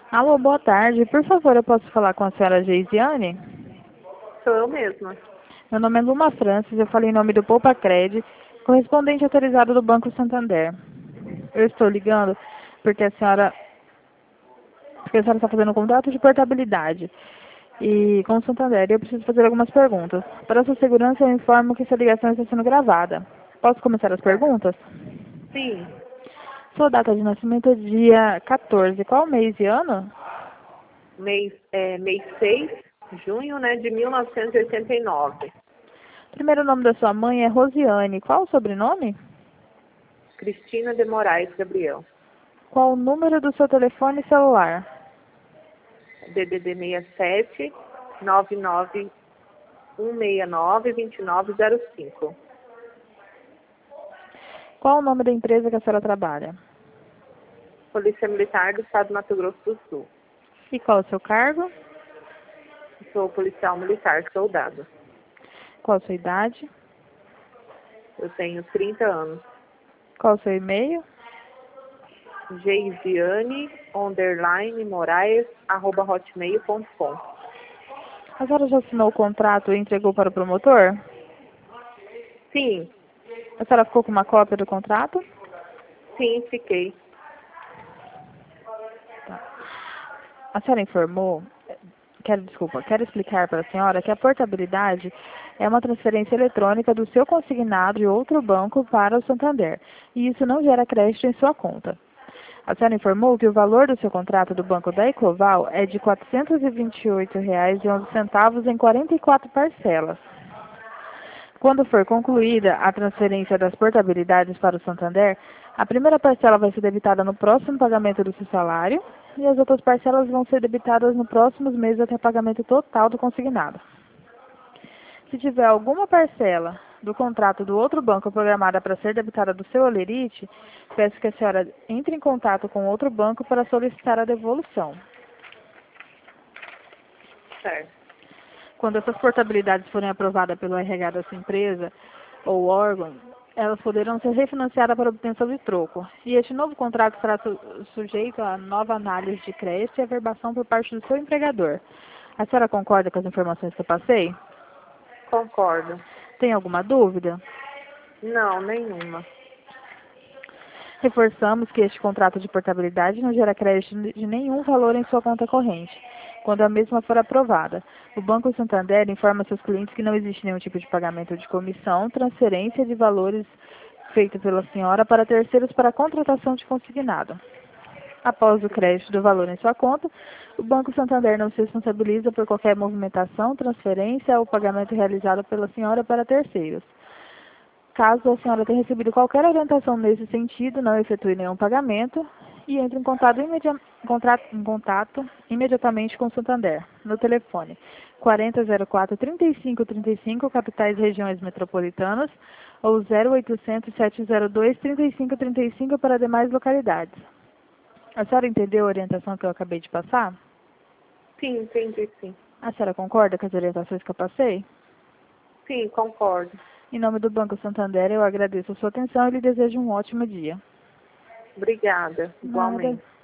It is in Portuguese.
Alô, boa tarde. Por favor, eu posso falar com a senhora Geisiane? Sou eu mesma. Meu nome é Luma Francis, eu falei em nome do Poupa Cred, correspondente autorizado do Banco Santander. Eu estou ligando porque porque a senhora está fazendo um contrato de portabilidade e com o Santander. Eu preciso fazer algumas perguntas. Para sua segurança, eu informo que essa ligação está sendo gravada. Posso começar as Tá. perguntas? Sim, Sua data de nascimento é dia 14. Qual mês e ano? mês 6, junho, né, de 1989. Primeiro nome da sua mãe é Rosiane. Qual o sobrenome? Cristina de Moraes Gabriel. Qual o número do seu telefone celular? DDD 67 99 169 2905. Qual o nome da empresa que a senhora trabalha? Polícia Militar do Estado do Mato Grosso do Sul. E qual o seu cargo? Sou policial militar, soldado. Qual a sua idade? Eu tenho 30 anos. Qual o seu e-mail? Geisiane_Moraes@hotmail.com. A senhora já assinou o contrato e entregou para o promotor? Sim, A senhora ficou com uma cópia do contrato? sim, fiquei. Tá. A senhora informou, quero explicar para a senhora que a portabilidade é uma transferência eletrônica do seu consignado de outro banco para o Santander, e isso não gera crédito em sua conta. A senhora informou que o valor do seu contrato do Banco da Ecoval é de R$ 428,11 em 44 parcelas. Quando for concluída a transferência das portabilidades para o Santander, a primeira parcela vai ser debitada no próximo pagamento do seu salário e as outras parcelas vão ser debitadas nos próximos meses até o pagamento total do consignado. Se tiver alguma parcela do contrato do outro banco programada para ser debitada do seu holerite, peço que a senhora entre em contato com outro banco para solicitar a devolução. Certo. Quando essas portabilidades forem aprovadas pelo RH da sua empresa ou órgão, elas poderão ser refinanciadas para obtenção de troco. E este novo contrato será sujeito a nova análise de crédito e averbação por parte do seu empregador. A senhora concorda com as informações que eu passei? Concordo. Tem alguma dúvida? Não, nenhuma. Reforçamos que este contrato de portabilidade não gera crédito de nenhum valor em sua conta corrente, quando a mesma for aprovada. O Banco Santander informa seus clientes que não existe nenhum tipo de pagamento de comissão, transferência de valores feito pela senhora para terceiros para a contratação de consignado. Após o crédito do valor em sua conta, o Banco Santander não se responsabiliza por qualquer movimentação, transferência ou pagamento realizado pela senhora para terceiros. Caso a senhora tenha recebido qualquer orientação nesse sentido, não efetue nenhum pagamento e entre em contato imediatamente com o Santander, no telefone 4004-3535, capitais e regiões metropolitanas, ou 0800-702-3535 para demais localidades. A senhora entendeu a orientação que eu acabei de passar? Sim, entendi, sim. A senhora concorda com as orientações que eu passei? Sim, concordo. Em nome do Banco Santander, eu agradeço a sua atenção e lhe desejo um ótimo dia. Obrigada, Nada. igualmente.